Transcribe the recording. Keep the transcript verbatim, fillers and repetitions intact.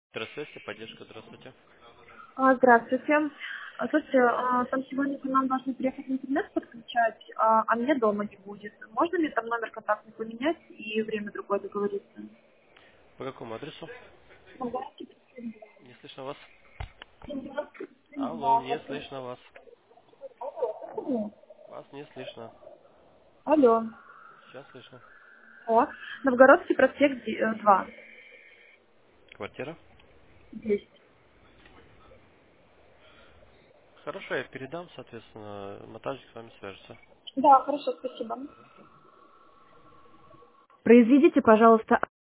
Здравствуйте, поддержка, здравствуйте. А, Здравствуйте. А, Слушайте, а, там сегодня к нам должны приехать интернет подключать, а а меня дома не будет. Можно ли там номер контактный поменять и время другое договориться? По какому адресу? Болгарский Не слышно вас. тридцать Алло, два. не слышно вас. Алло. Вас не слышно. Алло. Сейчас слышно. О, Новгородский проспект де- э, два. Квартира? Есть. Хорошо, я передам, соответственно, монтажник с вами свяжется. Да, хорошо, спасибо. Произведите, пожалуйста,